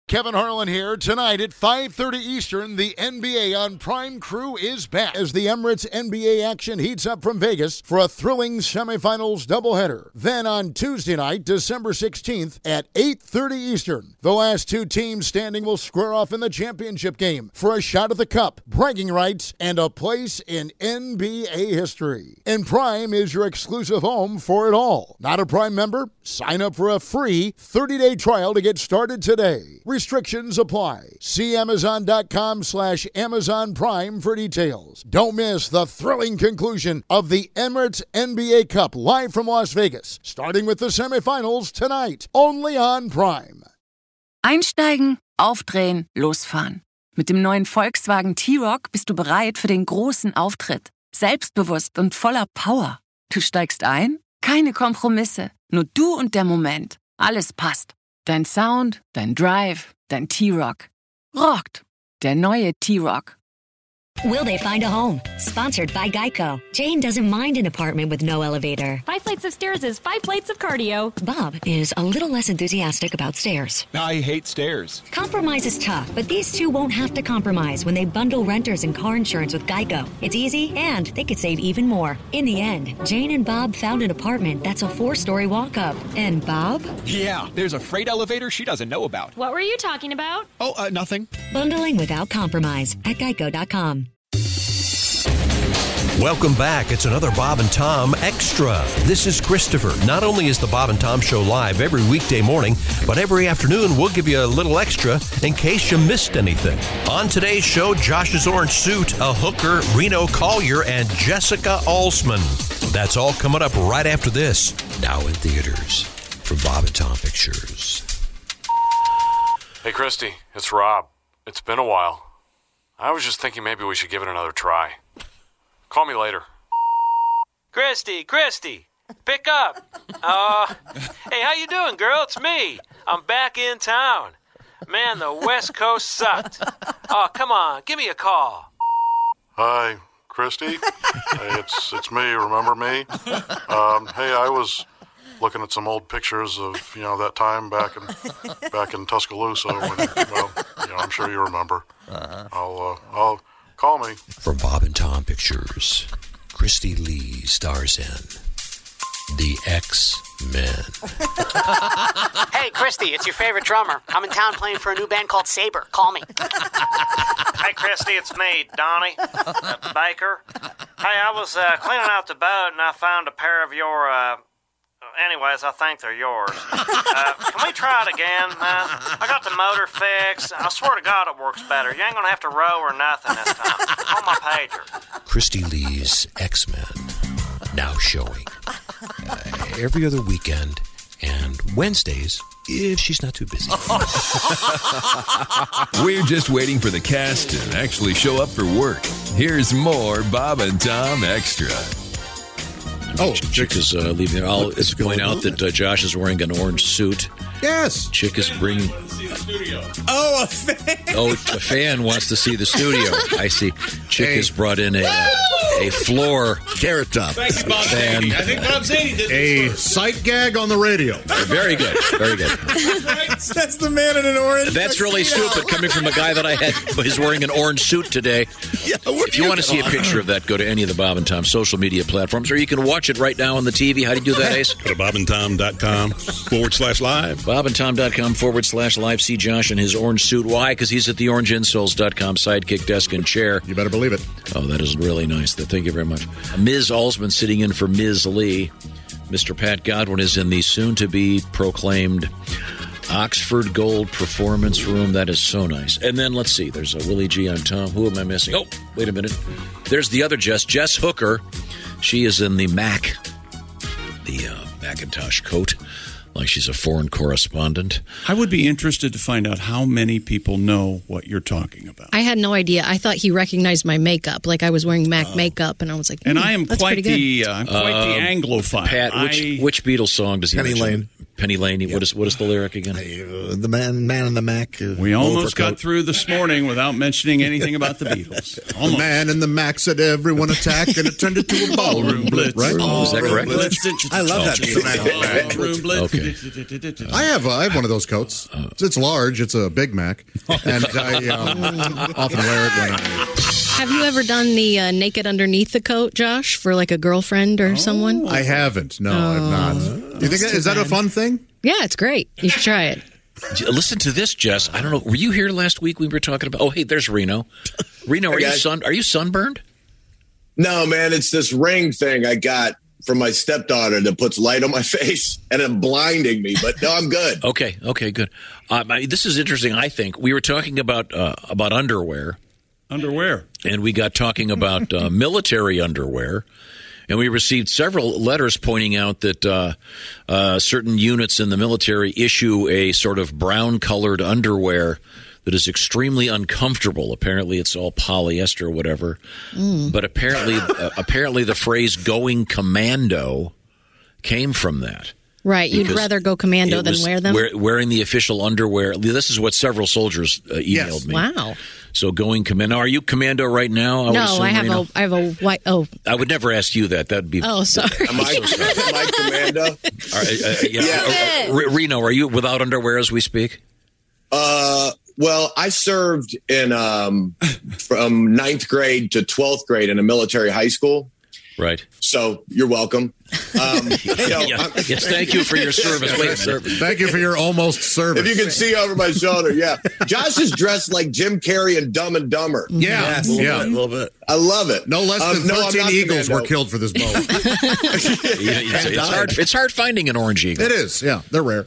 Kevin Harlan here. Tonight at 5:30 Eastern, the NBA on Prime Crew is back as the Emirates NBA action heats up from Vegas for a thrilling semifinals doubleheader. Then on Tuesday night, December 16th at 8:30 Eastern, the last two teams standing will square off in the championship game for a shot at the cup, bragging rights, and a place in NBA history. And Prime is your exclusive home for it all. Not a Prime member? Sign up for a free 30-day trial to get started today. Restrictions apply. See Amazon.com/Amazon Prime for details. Don't miss the thrilling conclusion of the Emirates NBA Cup live from Las Vegas, starting with the semifinals tonight, only on Prime. Einsteigen, aufdrehen, losfahren. Mit dem neuen Volkswagen T-Roc bist du bereit für den großen Auftritt. Selbstbewusst und voller Power. Du steigst ein? Keine Kompromisse. Nur du und der Moment. Alles passt. Dein Sound, dein Drive, dein T-Roc. Rockt. Der neue T-Roc. Will they find a home? Sponsored by Geico. Jane doesn't mind an apartment with no elevator. 5 flights of stairs is 5 plates of cardio. Bob is a little less enthusiastic about stairs. I hate stairs. Compromise is tough, but these two won't have to compromise when they bundle renters and car insurance with Geico. It's easy, and they could save even more. In the end, Jane and Bob found an apartment that's a 4-story walk-up. And Bob? Yeah, there's a freight elevator she doesn't know about. What were you talking about? Oh, nothing. Bundling without compromise at Geico.com. Welcome back. It's another Bob and Tom Extra. This is Christopher. Not only is the Bob and Tom Show live every weekday morning, but every afternoon we'll give you a little extra in case you missed anything. On today's show, Josh's Orange Suit, a hooker, Reno Collier, and Jessica Alsman. That's all coming up right after this. Now in theaters from Bob and Tom Pictures. Hey, Christy, it's Rob. It's been a while. I was just thinking maybe we should give it another try. Call me later. Christy, pick up. Hey, how you doing, girl? It's me. I'm back in town. Man, the West Coast sucked. Oh, come on, give me a call. Hi, Christy. Hey, it's me. Remember me? Hey, I was looking at some old pictures of that time back in Tuscaloosa. When, I'm sure you remember. I'll call me. From Bob and Tom Pictures, Christy Lee stars in The X-Men. Hey, Christy, it's your favorite drummer. I'm in town playing for a new band called Saber. Call me. Hey, Christy, it's me, Donnie Baker. Hey, I was cleaning out the boat and I found a pair of your... Anyways, I think they're yours. Can we try it again? I got the motor fixed. I swear to God it works better. You ain't going to have to row or nothing this time. On my pager. Christy Lee's X-Men, now showing every other weekend and Wednesdays if she's not too busy. We're just waiting for the cast to actually show up for work. Here's more Bob and Tom Extra. Chick is leaving. It's going out that Josh is wearing an orange suit. Yes. Chick is bringing... Oh, a fan. Oh, a fan wants to see the studio. I see. Chick has brought in a floor Carrot Top Thanks, Bob fan. Zadie. I think Bob Zadie did this. A sight gag on the radio. Very good. Very good. That's the man in an orange. That's really stupid coming from a guy that I had who's wearing an orange suit today. Yeah, if you want to see a picture of that, go to any of the Bob and Tom social media platforms, or you can watch it right now on the TV. How do you do that, Ace? Go to bobandtom.com/live. bobandtom.com/live. See Josh in his orange suit. Why? Because he's at the orangeinsoles.com sidekick desk and chair. You better believe it. Oh, that is really nice. Thank you very much. Ms. Alsman sitting in for Ms. Lee. Mr. Pat Godwin is in the soon-to-be proclaimed Oxford Gold Performance Room. That is so nice. And then, let's see, there's a Willie G. I'm Tom. Who am I missing? Oh, wait a minute. There's the other Jess Hooker. She is in the Macintosh coat, like she's a foreign correspondent. I would be interested to find out how many people know what you're talking about. I had no idea. I thought he recognized my makeup, like I was wearing MAC makeup, and I was like, and I am that's quite pretty good. the Anglophile. Pat, which Beatles song does he Penny mention? Lane. Penny Lane. What is the lyric again? The man in the Mac. We almost got through this morning without mentioning anything about the Beatles. The man in the Mac said everyone attack, and it turned into a ballroom blitz. Right? Oh, is that correct? I love that. Ballroom blitz. Okay. I have one of those coats. It's large. It's a Big Mac, and I often wear it when I. Have you ever done the naked underneath the coat, Josh, for like a girlfriend or someone? I haven't. No, I've not. Do you think is that a fun thing? Yeah, it's great. You should try it. Listen to this, Jess. I don't know. Were you here last week? We were talking about. Oh, hey, there's Reno. Reno, are you sunburned? No, man. It's this ring thing I got from my stepdaughter that puts light on my face and it's blinding me. But no, I'm good. Okay, good. This is interesting. I think we were talking about underwear. Underwear. And we got talking about military underwear. And we received several letters pointing out that certain units in the military issue a sort of brown-colored underwear that is extremely uncomfortable. Apparently, it's all polyester or whatever. But apparently, the phrase "going commando" came from that. Right, you'd rather go commando than wear them? Wearing the official underwear. This is what several soldiers emailed me. Wow. So going commando. Are you commando right now? I have a white. Oh, I would never ask you that. That'd be. Oh, sorry. Am I commando? Reno, are you without underwear as we speak? Well, I served in from 9th grade to 12th grade in a military high school. Right. So you're welcome. Yes, thank you for your service. Wait a minute. Thank you for your almost service. If you can see over my shoulder, yeah. Josh is dressed like Jim Carrey in Dumb and Dumber. Yeah, a little bit. I love it. No less than 13 eagles were killed for this boat. It's hard finding an orange eagle. It is, yeah. They're rare.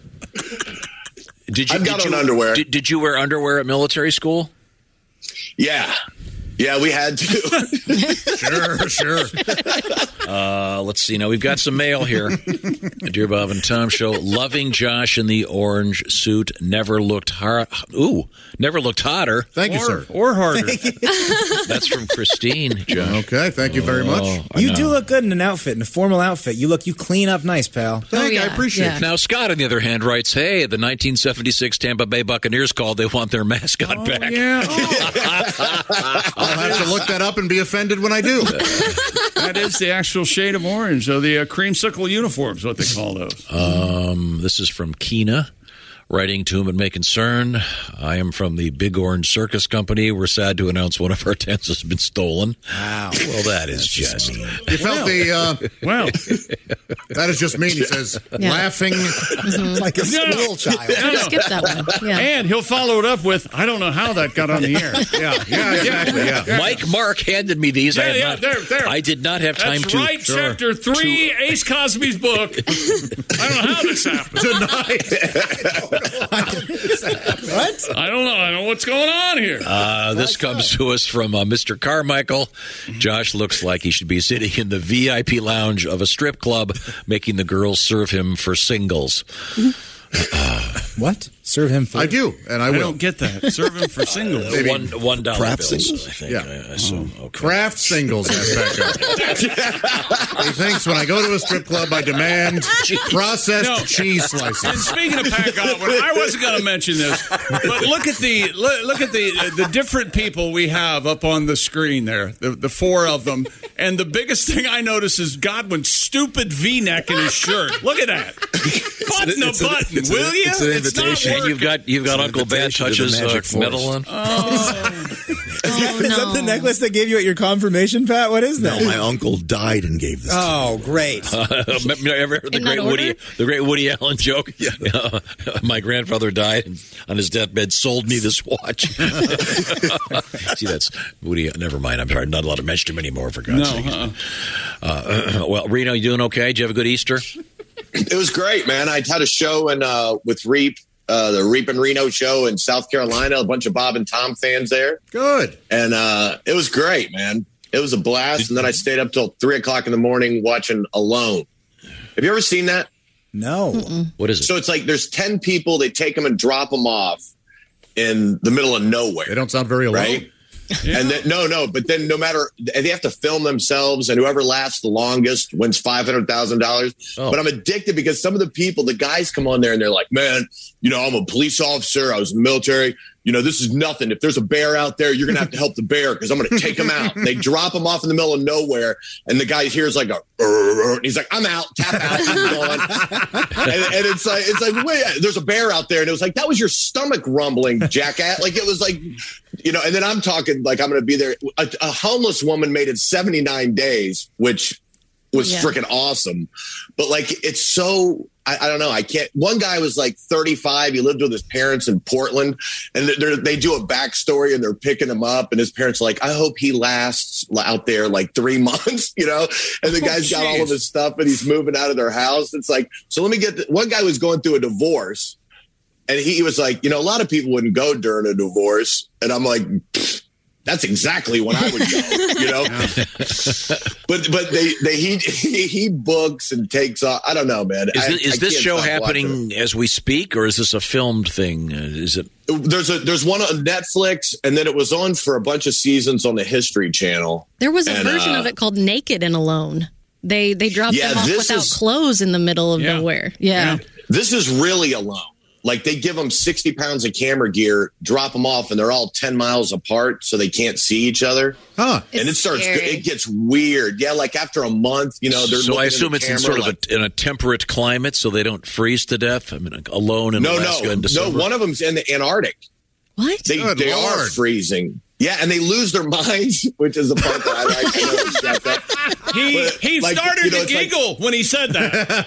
I've got on underwear. Did you wear underwear at military school? Yeah. Yeah, we had to. Sure. Let's see. Now, we've got some mail here. Dear Bob and Tom Show. Loving Josh in the orange suit. Never looked hotter. Thank you, sir. Or harder. That's from Christine, Josh. Okay, thank you very much. You do look good in an outfit, in a formal outfit. You clean up nice, pal. Thank you. I appreciate it. Now, Scott, on the other hand, writes, hey, the 1976 Tampa Bay Buccaneers called. They want their mascot back. Yeah. I'll have to look that up and be offended when I do. That is the actual shade of orange, or the creamsicle uniforms, what they call those. This is from Keena, writing to whom it may concern. I am from the Big Orange Circus Company. We're sad to announce one of our tents has been stolen. Wow. Well, that is just... You felt well, that is just mean. He says, laughing like a little child. No. Skip that one. Yeah. And he'll follow it up with, I don't know how that got on the air. Yeah, exactly. Yeah. Mike Mark handed me these. There. I did not have time That's to... right, Chapter 3, Ace Cosby's book. I don't know how this happened. Tonight. What? I don't know. I don't know what's going on here. This comes to us from Mr. Carmichael. Josh looks like he should be sitting in the VIP lounge of a strip club, making the girls serve him for singles. What? Serve him for... I do, and I will. I don't get that. Serve him for singles. $1 Craft bills, singles. I think. Yeah. I assume. Okay. Craft singles, He thinks when I go to a strip club, I demand processed cheese slices. And speaking of Pat Godwin, I wasn't going to mention this, but look at the different people we have up on the screen there, the four of them, and the biggest thing I notice is Godwin's stupid V-neck in his shirt. Look at that. Button a button, will you? It's an invitation. And you've got Uncle Bad Touches medal on. Is that the necklace they gave you at your confirmation, Pat? What is that? No, my uncle died and gave this to me. Oh, great. Ever heard the great Woody Allen joke? Yeah. My grandfather died and on his deathbed sold me this watch. See, that's Woody. Never mind. I'm sorry. Not allowed to mention him anymore, for God's sake. Well, Reno, you doing okay? Did you have a good Easter? It was great, man. I had a show with Reap, the Reap and Reno show in South Carolina. A bunch of Bob and Tom fans there. Good. And it was great, man. It was a blast. And then I stayed up till 3 o'clock in the morning watching Alone. Have you ever seen that? No. What is it? So it's like there's 10 people. They take them and drop them off in the middle of nowhere. They don't sound very alone. Right? Yeah. And then, but then no matter, they have to film themselves, and whoever lasts the longest wins $500,000. Oh. But I'm addicted because some of the guys come on there and they're like, man, I'm a police officer. I was in the military. This is nothing. If there's a bear out there, you're going to have to help the bear because I'm going to take him out. And they drop him off in the middle of nowhere. And the guy hears like and he's like, I'm out, tap out, I'm gone. and it's like, wait, there's a bear out there. And it was like, that was your stomach rumbling, jackass. Like, it was like, and then I'm talking like I'm going to be there. A homeless woman made it 79 days, which was freaking awesome. But like, it's so, I don't know. I can't. One guy was like 35. He lived with his parents in Portland, and they do a backstory, and they're picking him up, and his parents are like, I hope he lasts out there like 3 months, and the guy's got all of his stuff, and he's moving out of their house. It's like, so let me get one guy was going through a divorce, and he was like, a lot of people wouldn't go during a divorce. And I'm like, that's exactly when I would go, But he books and takes off. I don't know, man. Is this show happening as we speak, or is this a filmed thing? Is it? There's one on Netflix, and then it was on for a bunch of seasons on the History Channel. There was a version of it called Naked and Alone. They dropped them off without clothes in the middle of nowhere. Yeah. This is really Alone. Like, they give them 60 pounds of camera gear, drop them off, and they're all 10 miles apart, so they can't see each other. Huh. And it gets weird. Yeah, like after a month, they're so I assume it's in sort of like, in a temperate climate, so they don't freeze to death. I mean, Alone in Alaska in December. No, one of them's in the Antarctic. What? They are freezing. Yeah, and they lose their minds, which is the part that I like. He started to giggle when he said that.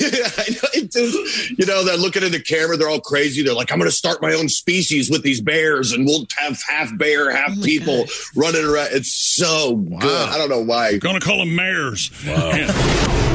They're looking at the camera. They're all crazy. They're like, I'm going to start my own species with these bears, and we'll have half bear, half people running around. It's so good. I don't know why. I'm going to call them mares. Wow. Yeah.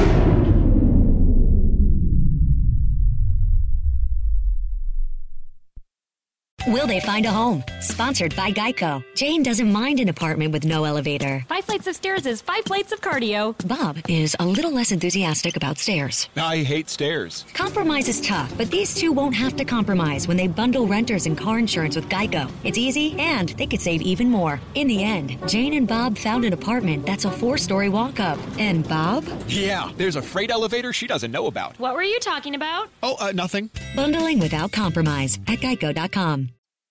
Will they find a home? Sponsored by Geico. Jane doesn't mind an apartment with no elevator. 5 flights of stairs is 5 plates of cardio. Bob is a little less enthusiastic about stairs. I hate stairs. Compromise is tough, but these two won't have to compromise when they bundle renters and car insurance with Geico. It's easy, and they could save even more. In the end, Jane and Bob found an apartment that's a 4-story walk-up. And Bob? Yeah, there's a freight elevator she doesn't know about. What were you talking about? Oh, nothing. Bundling without compromise at geico.com.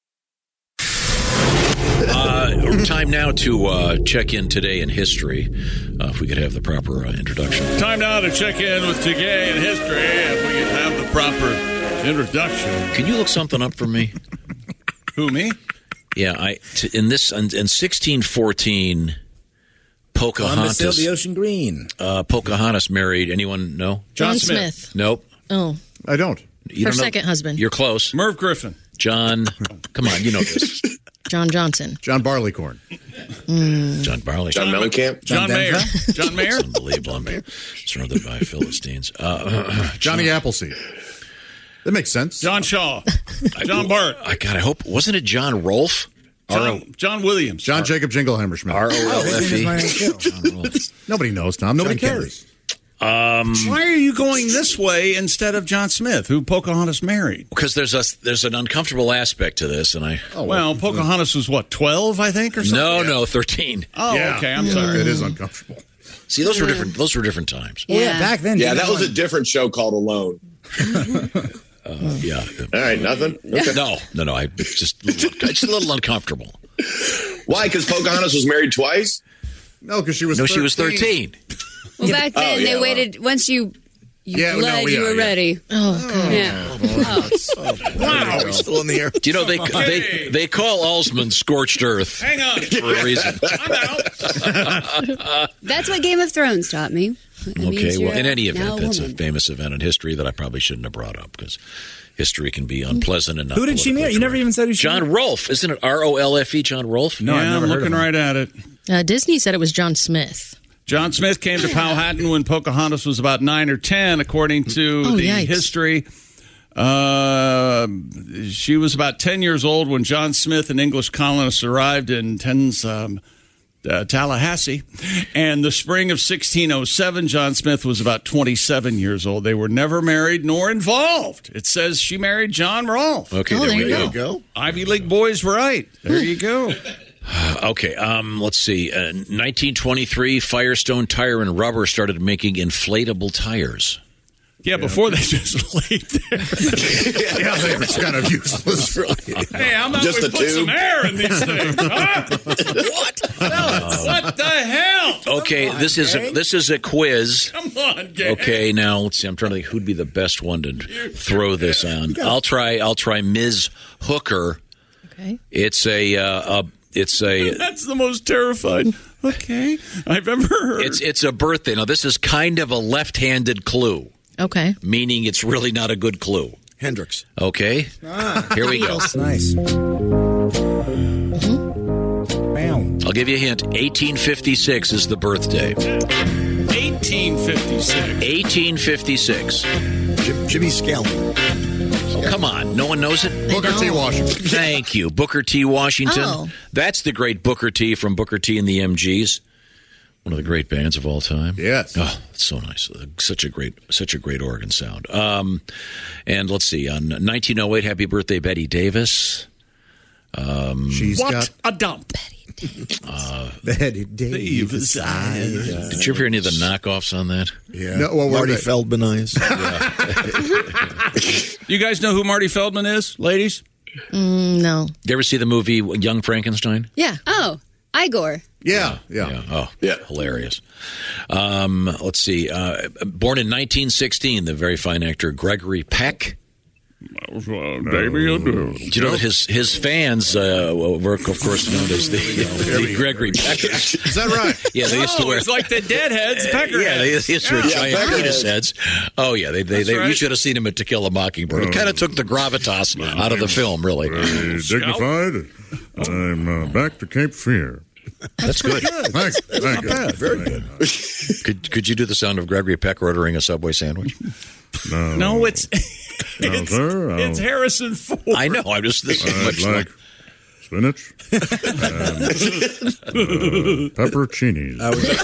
Time now to check in today in history. If we could have the proper introduction. Time now to check in with today in history. If we could have the proper introduction. Can you look something up for me? Who, me? Yeah, in 1614, Pocahontas sailed the ocean green. Pocahontas married anyone? No, John Smith. Nope. Oh, I don't. Her second husband. You're close. Merv Griffin. John. Come on, you know this. John Johnson. John Barleycorn. John Barleycorn. John Mellencamp. John Mayer. John Mayer. It's unbelievable. I'm surrounded by Philistines. Johnny Appleseed. That makes sense. John Shaw. John Bart. I hope. Wasn't it John Rolfe? John Williams. John Jacob Jingleheimer Schmidt. ROLFE. Nobody knows, Tom. Nobody cares. Why are you going this way instead of John Smith, who Pocahontas married? Because there's an uncomfortable aspect to this, and Pocahontas was what, 12, I think, or something? No, 13. Oh, yeah. Okay, I'm sorry. It is uncomfortable. See, those were different. Those were different times. Yeah, back then. Yeah, that was a different show called Alone. Yeah. All right, nothing. Okay. No. It's just a little uncomfortable. Why? Because Pocahontas was married twice? No, because she was. No, she was 13. Well, back then they waited. Once you bled, you were ready. Oh, God. Yeah. Wow, we're still in the air. Do you know they call Alsman scorched earth? Hang on, for a reason. I'm out. That's what Game of Thrones taught me. Okay, well, in any event, that's a famous event in history that I probably shouldn't have brought up because history can be unpleasant and not. Who did she marry? You never even said who she John Rolfe, isn't it? ROLFE, John Rolfe? No, I've never heard of him. Right at it. Disney said it was John Smith. John Smith came to Powhatan when Pocahontas was about 9 or 10, according to history. She was about 10 years old when John Smith and English colonists arrived in Tallahassee. And the spring of 1607, John Smith was about 27 years old. They were never married nor involved. It says she married John Rolfe. Okay, there we go. Ivy League boys were right. There you go. Okay, let's see. 1923, Firestone Tire and Rubber started making inflatable tires. Yeah, before they just laid there. Yeah, they were kind of useless. Hey, how about Just we a put tube? some air in these things? Huh? What the hell? Okay, this is a quiz. Come on, gang. Okay, now let's see. I'm trying to think who'd be the best one to throw this on. I'll try Ms. Hooker. Okay. It's a That's the most terrified. Okay, I've ever heard. It's a birthday. Now this is kind of a left-handed clue. Okay. Meaning it's really not a good clue. Hendrix. Okay. Here we go. Nice. I'll give you a hint. 1856 is the birthday. 1856. Jimmy Scalman. Oh, come on. No one knows it? Booker T. Washington. Thank you. Booker T. Washington. Oh. That's the great Booker T. from Booker T. and the MGs. One of the great bands of all time. Yes. Oh, it's so nice. Such a great organ sound. And let's see. On 1908, happy birthday, Betty Davis. What a dump. Betty Davis. Did you ever hear any of the knockoffs on that? Yeah. No, well, Marty they? Feldman eyes. You guys know who Marty Feldman is, ladies? No. You ever see the movie Young Frankenstein? Yeah. Oh, Igor. Yeah. Oh, yeah. Hilarious. Let's see. Born in 1916, the very fine actor Gregory Peck. Baby, you do. Do you know that his fans were, of course, known as the Gregory Peckers? Is that right? Yeah, they used to wear. It's like the Deadheads, Pecker Yeah, they used to wear giant Peckerheads. penis heads. Oh yeah, they you should have seen him at To Kill a Mockingbird. It kind of took the gravitas out of the film, really. Dignified. I'm back to Cape Fear. That's good. Thank you. Very good. Could you do the sound of Gregory Peck ordering a Subway sandwich? No, it's sir. it's Harrison Ford. I know. I'm just this much like spinach and pepperoncinis.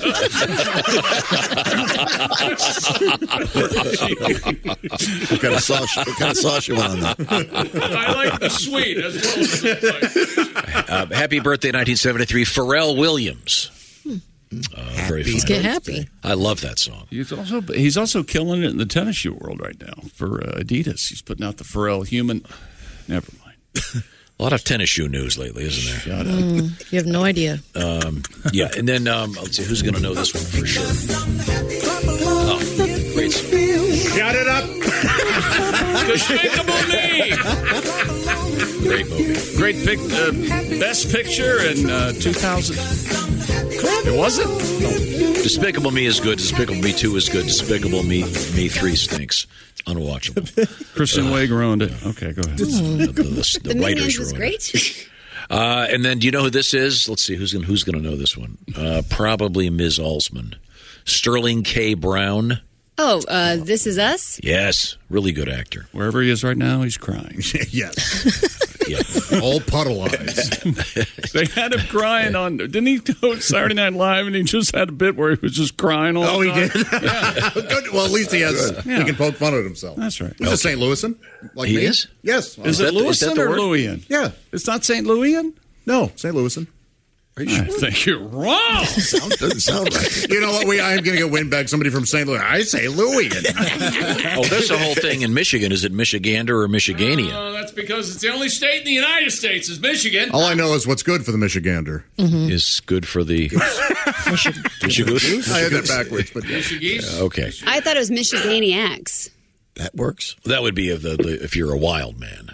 What kind of sauce you want on that? I like the sweet as well as the spicy. Happy birthday, 1973, Pharrell Williams. Very fun. Let's get happy. I love that song. He's also killing it in the tennis shoe world right now for Adidas. He's putting out the Pharrell Human. Never mind. A lot of tennis shoe news lately, isn't there? Shut up. You have no idea. Yeah, and then let's see who's going to know this one for sure. Oh, great song. Shut it up. Despicable Me. Great movie. Great best picture in 2000. It wasn't? No. Despicable Me is good. Despicable Me 2 is good. Despicable Me 3 stinks. Unwatchable. Kristen Wiig ruined it. Okay, go ahead. The writers was ruined great. it. And then, do you know who this is? Let's see. Who's going to know this one? Probably Ms. Alsman. Sterling K. Brown. Oh, This Is Us? Yes. Really good actor. Wherever he is right now, he's crying. Yes. Yeah. All puddle eyes. They had him crying on. Didn't he go to Saturday Night Live and he just had a bit where he was just crying all the time? Oh, he did? Yeah. Good. Well, at least he has. Yeah. He can poke fun at himself. That's right. He's a St. Louisan. Like He me. is? Yes. Is it Lewisan or word? Louian? Yeah. It's not St. Louian? No, St. Louisan. I think you're wrong. Doesn't sound right. You know what? I am going to get windbag somebody from St. Louis. I say Louian. Oh, there's a whole thing in Michigan. Is it Michigander or Michiganian? That's because it's the only state in the United States is Michigan. All I know is what's good for the Michigander. Is good for the Michigoose. I had that backwards, but Okay. I thought it was Michiganiacs. That works. That would be if you're a wild man.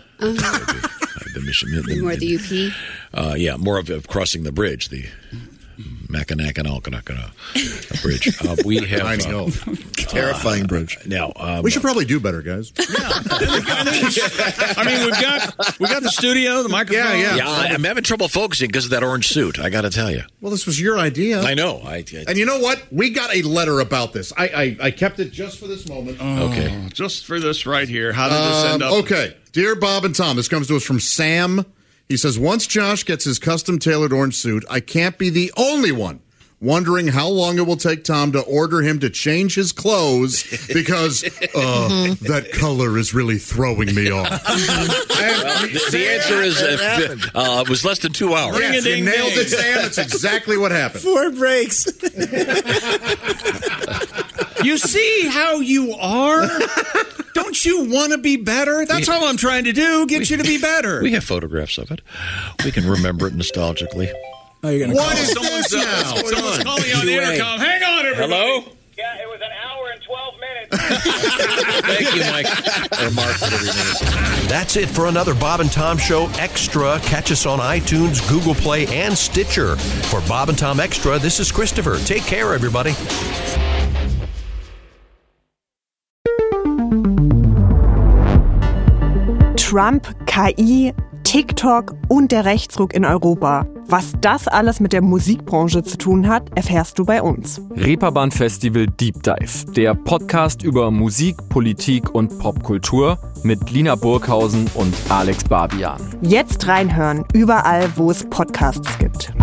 More the UP. Yeah, more of crossing the bridge, the Mackinac-Alkanakana bridge. We have I know. Terrifying bridge. Now we should probably do better, guys. I mean, we've got the studio, the microphone. Yeah, I'm having trouble focusing because of that orange suit. I got to tell you. Well, this was your idea. I know. And you know what? We got a letter about this. I kept it just for this moment. Okay. Just for this right here. How did this end up? Okay. Dear Bob and Tom, this comes to us from Sam. He says, once Josh gets his custom-tailored orange suit, I can't be the only one wondering how long it will take Tom to order him to change his clothes because that color is really throwing me off. The answer is it was less than 2 hours. Yes, you nailed it, Sam. That's exactly what happened. 4 breaks. You see how you are? Don't you want to be better? That's all I'm trying to do, get you to be better. We have photographs of it. We can remember it nostalgically. Oh, you're gonna what is this now? Someone's calling you on the intercom. Hang on, everybody. Hello? Yeah, it was an hour and 12 minutes. Thank you, Mike. Or Mark, whatever your name is. That's it for another Bob and Tom Show Extra. Catch us on iTunes, Google Play, and Stitcher. For Bob and Tom Extra, this is Christopher. Take care, everybody. Trump, KI, TikTok und der Rechtsruck in Europa. Was das alles mit der Musikbranche zu tun hat, erfährst du bei uns. Reeperbahn Festival Deep Dive, der Podcast über Musik, Politik und Popkultur mit Lina Burghausen und Alex Barbian. Jetzt reinhören, überall, wo es Podcasts gibt.